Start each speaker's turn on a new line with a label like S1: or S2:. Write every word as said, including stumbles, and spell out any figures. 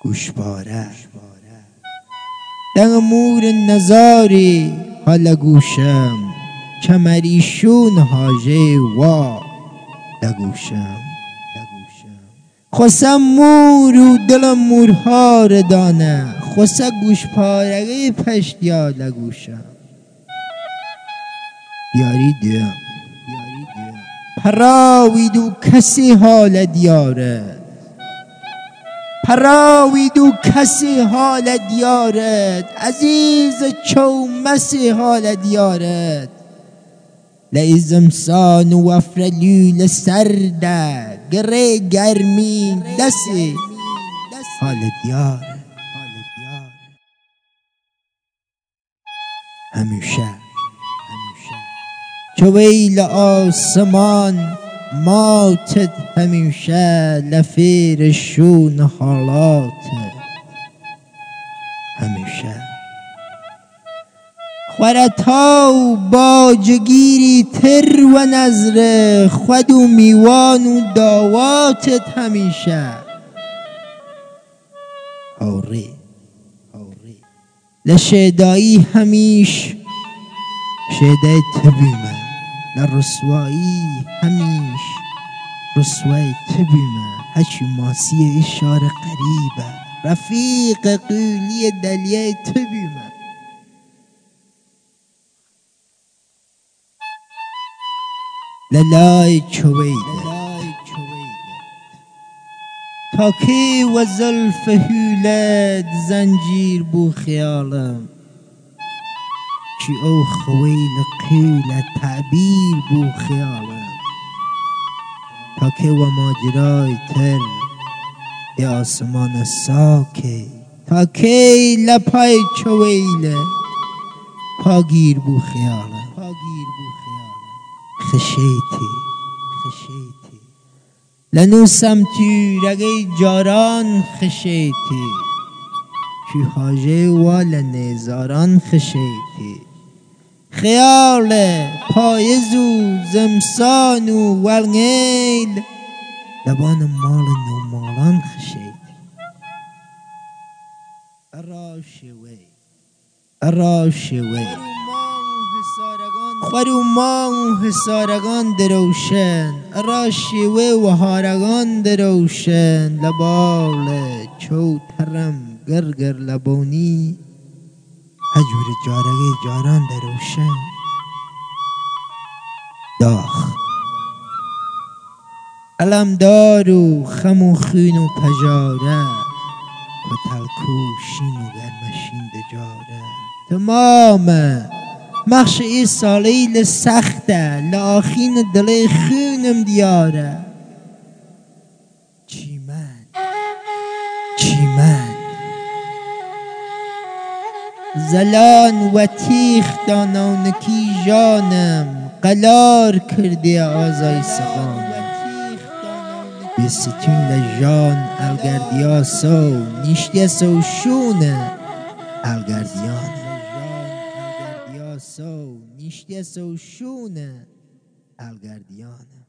S1: گوشواره دغمور نزاری حالا گوشم کمریشون حاجه وا لگوشم خواستم مور و دلم مورها رو دانه خواسته گوش پارگه پشتیا لگوشم دیاری دیم پراوید و کسی حال دیاره پراوید و کسی حال دیارت عزیز چومسی حال دیارت لعزمسان و افرلیل سرده گره گرمی دسی حال دیاره همیشه چویل آسمان ماتت همیشه لفیرشون حالات همیشه خورتا و باجگیری تر و نظره خود و میوان و داواتت همیشه هوری لشدایی همیش شده تبیمه لرسوایی همیش رسوای تبیمه هچی ماسی اشاره قریبه رفیق قولی دلیه تبیمه للای چویده تا کی و زلف هولد زنجیر بو خیالم چی او خویل قیل تعبیر بو خیالم تا که و ماجرای تر ای آسمان ساکی تا که لپای چویل پاگیر بو خیالم خشیتی لنوسم تیرگی جاران خشیتی چی حاجه والا نیزاران خشیتی خیال پایز و زمسان و ولنیل لبان مال نومالان خشیتی اراشوی اراشوی خورو ما و حسارگان دروشن اراشوی و هارگان دروشن لبال چوترم گرگر لبونی هجور جارگی جاران دروشن داخ علمدار و خم و خون و پجاره و تلکوشین و گرمشین دجاره تمام مخش ای سالیل سخته لآخین دلی خونم دیاره چی من چی من زلان و تیخ دانانکی جانم قلار کرده آزای سقانم بیستون لجان الگردیا سو نیشتی سو شونه الگردیانه سو نیشتی سو شونه الگردیانه